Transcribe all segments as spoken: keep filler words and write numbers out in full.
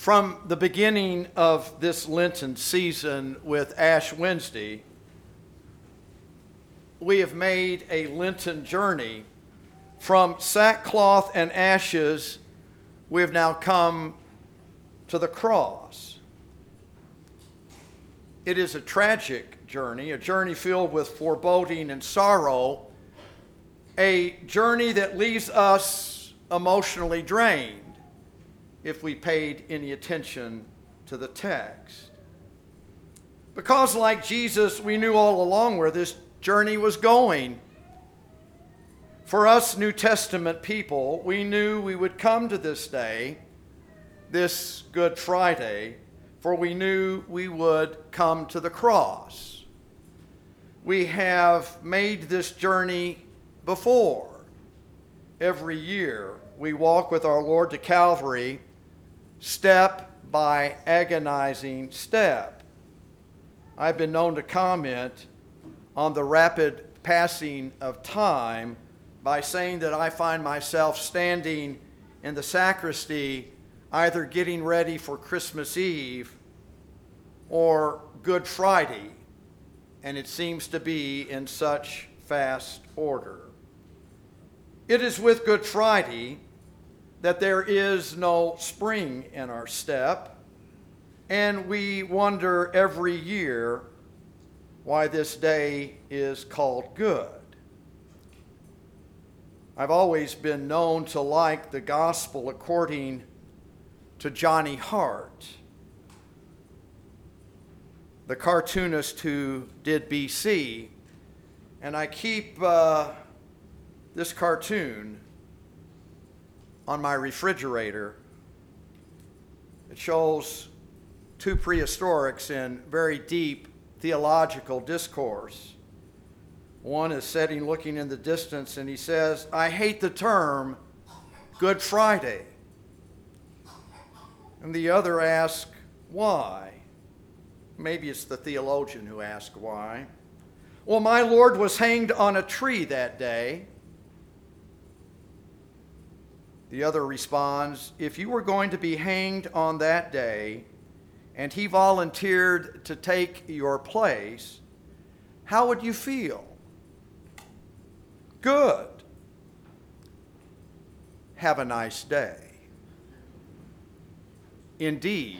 From the beginning of this Lenten season with Ash Wednesday, we have made a Lenten journey. From sackcloth and ashes, we have now come to the cross. It is a tragic journey, a journey filled with foreboding and sorrow, a journey that leaves us emotionally drained if we paid any attention to the text. Because like Jesus, we knew all along where this journey was going. For us New Testament people, we knew we would come to this day, this Good Friday, for we knew we would come to the cross. We have made this journey before. Every year we walk with our Lord to Calvary, step by agonizing step. I've been known to comment on the rapid passing of time by saying that I find myself standing in the sacristy either getting ready for Christmas Eve or Good Friday, and it seems to be in such fast order. It is with Good Friday that there is no spring in our step, and we wonder every year why this day is called good. I've always been known to like the gospel according to Johnny Hart, the cartoonist who did B C, and I keep uh, this cartoon on my refrigerator. It shows two prehistorics in very deep theological discourse. One is sitting looking in the distance, and he says, "I hate the term Good Friday." And the other asks, "Why?" Maybe it's the theologian who asks why. "Well, my Lord was hanged on a tree that day." The other responds, "If you were going to be hanged on that day and he volunteered to take your place, how would you feel?" Good. Have a nice day. Indeed,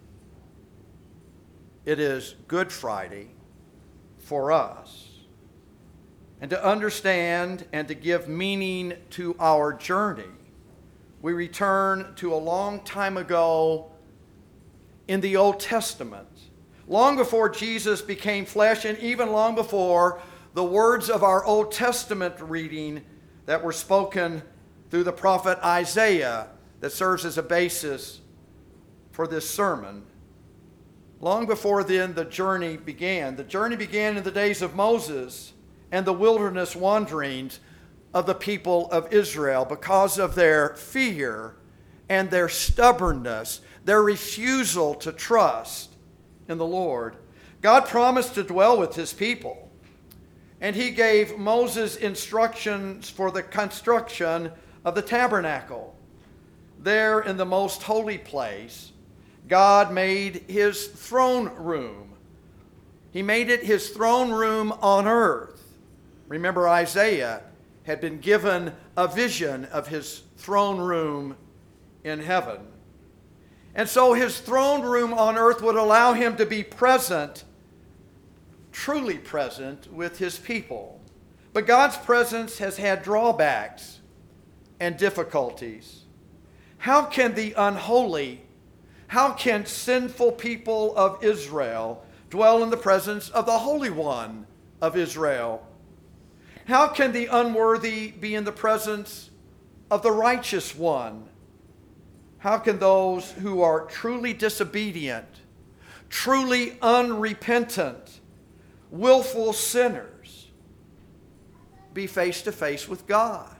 it is Good Friday for us. And to understand and to give meaning to our journey, we return to a long time ago in the Old Testament, long before Jesus became flesh, and even long before the words of our Old Testament reading that were spoken through the prophet Isaiah that serves as a basis for this sermon. Long before then, the journey began. The journey began in the days of Moses and the wilderness wanderings of the people of Israel because of their fear and their stubbornness, their refusal to trust in the Lord. God promised to dwell with his people, and he gave Moses instructions for the construction of the tabernacle. There in the most holy place, God made his throne room. He made it his throne room on earth. Remember, Isaiah had been given a vision of his throne room in heaven. And so his throne room on earth would allow him to be present, truly present with his people. But God's presence has had drawbacks and difficulties. How can the unholy, how can sinful people of Israel dwell in the presence of the Holy One of Israel? How can the unworthy be in the presence of the righteous one? How can those who are truly disobedient, truly unrepentant, willful sinners be face to face with God?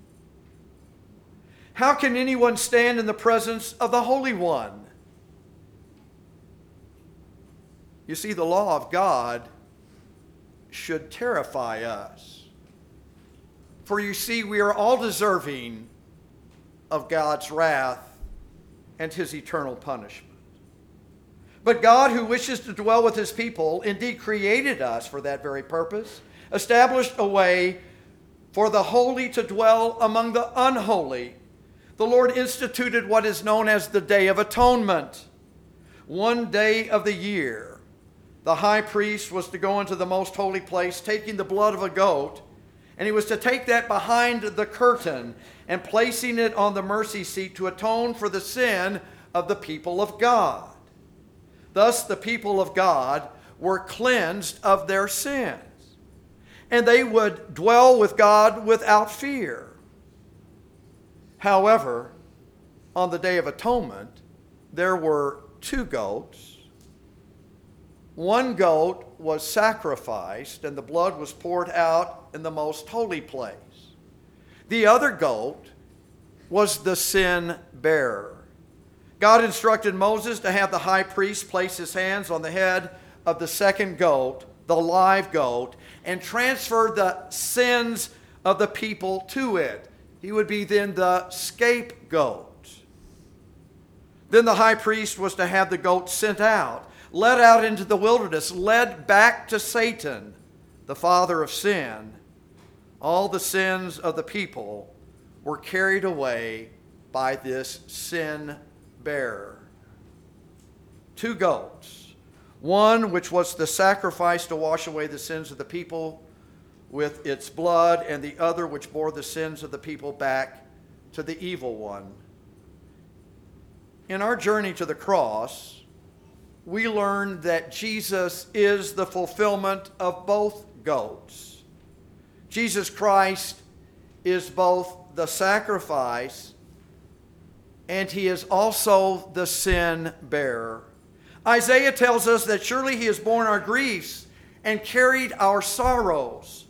How can anyone stand in the presence of the Holy One? You see, the law of God should terrify us. For you see, we are all deserving of God's wrath and his eternal punishment. But God, who wishes to dwell with his people, indeed created us for that very purpose, established a way for the holy to dwell among the unholy. The Lord instituted what is known as the Day of Atonement. One day of the year, the high priest was to go into the most holy place, taking the blood of a goat, and he was to take that behind the curtain and placing it on the mercy seat to atone for the sin of the people of God. Thus, the people of God were cleansed of their sins, and they would dwell with God without fear. However, on the Day of Atonement, there were two goats. One goat was sacrificed, and the blood was poured out in the most holy place. The other goat was the sin bearer. God instructed Moses to have the high priest place his hands on the head of the second goat, the live goat, and transfer the sins of the people to it. He would be then the scapegoat. Then the high priest was to have the goat sent out, led out into the wilderness, led back to Satan, the father of sin. All the sins of the people were carried away by this sin bearer. Two goats, one which was the sacrifice to wash away the sins of the people with its blood, and the other which bore the sins of the people back to the evil one. In our journey to the cross, we learn that Jesus is the fulfillment of both goats. Jesus Christ is both the sacrifice and he is also the sin bearer. Isaiah tells us that surely he has borne our griefs and carried our sorrows.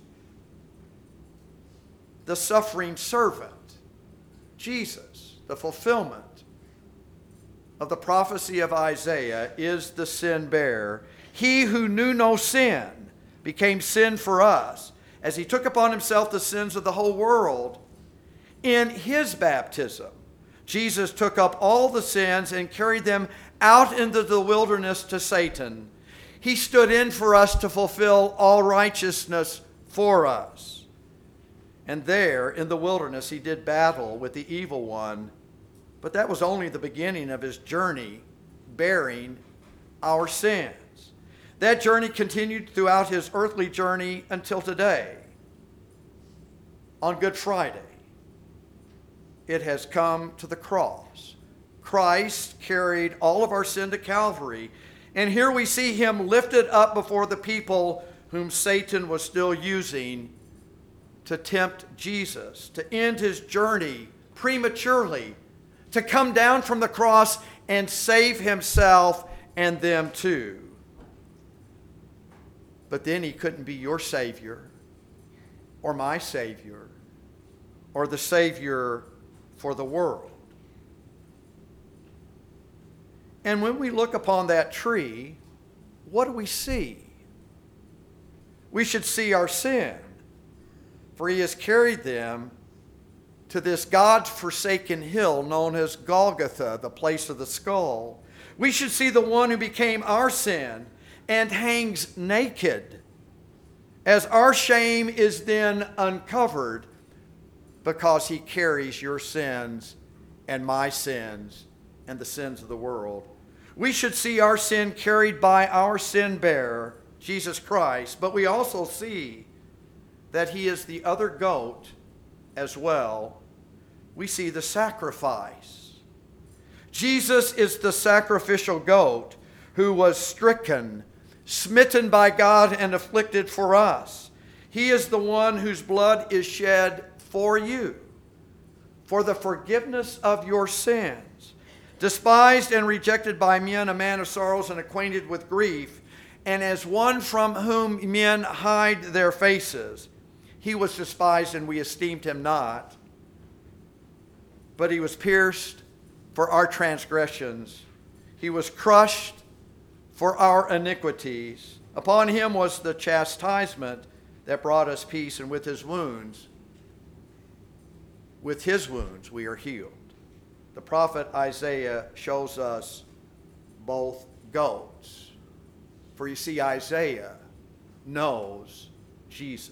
The suffering servant, Jesus, the fulfillment of the prophecy of Isaiah, is the sin bearer. He who knew no sin became sin for us, as he took upon himself the sins of the whole world. In his baptism, Jesus took up all the sins and carried them out into the wilderness to Satan. He stood in for us to fulfill all righteousness for us. And there in the wilderness he did battle with the evil one. But that was only the beginning of his journey bearing our sins. That journey continued throughout his earthly journey until today. On Good Friday, it has come to the cross. Christ carried all of our sin to Calvary, and here we see him lifted up before the people whom Satan was still using to tempt Jesus, to end his journey prematurely, to come down from the cross and save himself and them too. But then he couldn't be your Savior or my Savior or the Savior for the world. And when we look upon that tree, what do we see? We should see our sin, for he has carried them to this God-forsaken hill known as Golgotha, the place of the skull. We should see the one who became our sin and hangs naked, as our shame is then uncovered because he carries your sins and my sins and the sins of the world. We should see our sin carried by our sin bearer, Jesus Christ, but we also see that he is the other goat as well. We see the sacrifice. Jesus is the sacrificial goat who was stricken, smitten by God, and afflicted for us. He is the one whose blood is shed for you, for the forgiveness of your sins. Despised and rejected by men, a man of sorrows and acquainted with grief, and as one from whom men hide their faces. He was despised, and we esteemed him not. But he was pierced for our transgressions. He was crushed for our iniquities. Upon him was the chastisement that brought us peace, and with his wounds, with his wounds we are healed. the prophet Isaiah shows us both goats. For you see, Isaiah knows Jesus.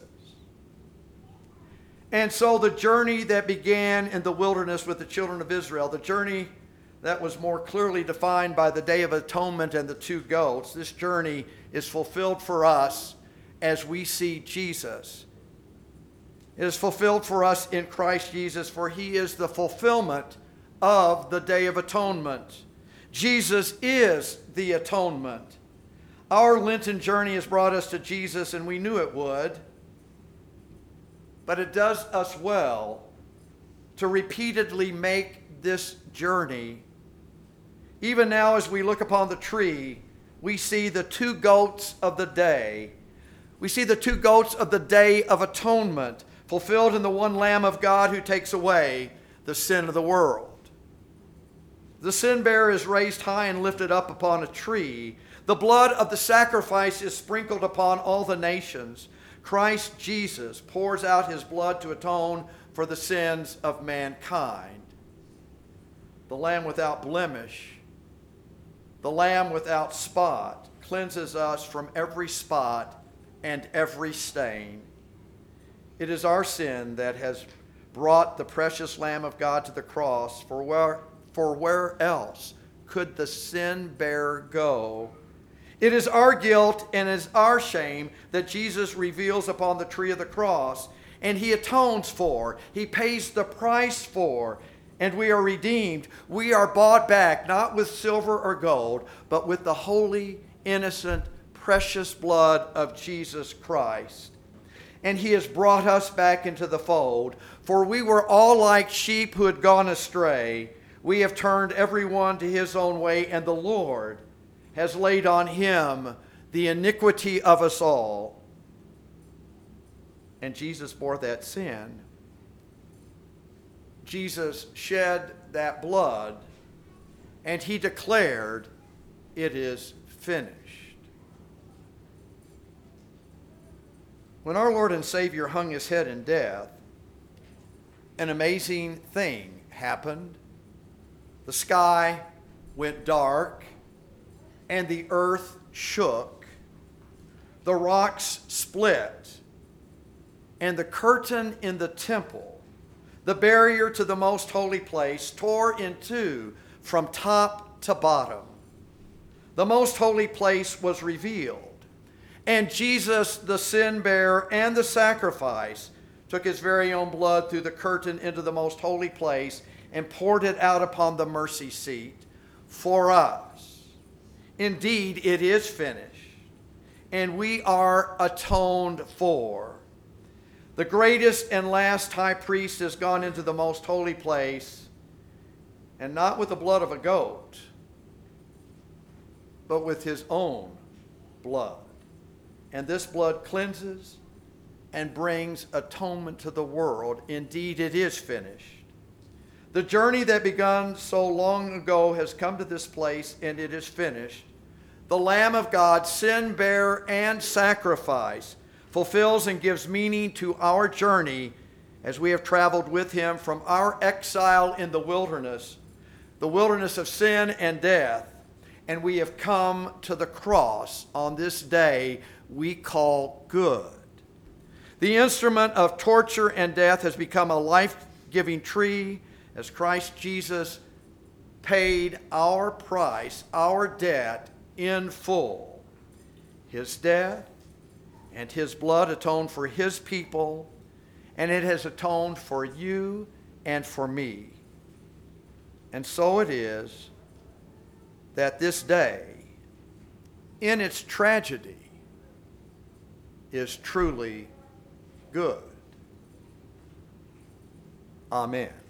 And so the journey that began in the wilderness with the children of Israel, the journey that was more clearly defined by the Day of Atonement and the two goats, this journey is fulfilled for us as we see Jesus. It is fulfilled for us in Christ Jesus, for he is the fulfillment of the Day of Atonement. Jesus is the atonement. Our Lenten journey has brought us to Jesus, and we knew it would. But it does us well to repeatedly make this journey. Even now, as we look upon the tree, we see the two goats of the day. We see the two goats of the Day of Atonement, fulfilled in the one Lamb of God who takes away the sin of the world. The sin bearer is raised high and lifted up upon a tree. The blood of the sacrifice is sprinkled upon all the nations. Christ Jesus pours out his blood to atone for the sins of mankind. The Lamb without blemish, the Lamb without spot, cleanses us from every spot and every stain. It is our sin that has brought the precious Lamb of God to the cross, for where, for where else could the sin bearer go? It is our guilt and it is our shame that Jesus reveals upon the tree of the cross, and he atones for, he pays the price for, and we are redeemed. We are bought back, not with silver or gold, but with the holy, innocent, precious blood of Jesus Christ. And he has brought us back into the fold, for we were all like sheep who had gone astray. We have turned everyone to his own way, and the Lord has laid on him the iniquity of us all. And Jesus bore that sin. Jesus shed that blood, and he declared, "It is finished." When our Lord and Savior hung his head in death, an amazing thing happened. The sky went dark, and the earth shook. The rocks split, and the curtain in the temple, the barrier to the most holy place, tore in two from top to bottom. The most holy place was revealed, and Jesus, the sin bearer and the sacrifice, took his very own blood through the curtain into the most holy place and poured it out upon the mercy seat for us. Indeed, it is finished, and we are atoned for. The greatest and last high priest has gone into the most holy place, and not with the blood of a goat, but with his own blood. And this blood cleanses and brings atonement to the world. Indeed, it is finished. The journey that began so long ago has come to this place, and it is finished. The Lamb of God, sin bearer and sacrifice, fulfills and gives meaning to our journey as we have traveled with him from our exile in the wilderness, the wilderness of sin and death, and we have come to the cross on this day we call good. The instrument of torture and death has become a life-giving tree as Christ Jesus paid our price, our debt in full. His death and his blood atoned for his people, and it has atoned for you and for me. And so it is that this day, in its tragedy, is truly good. Amen.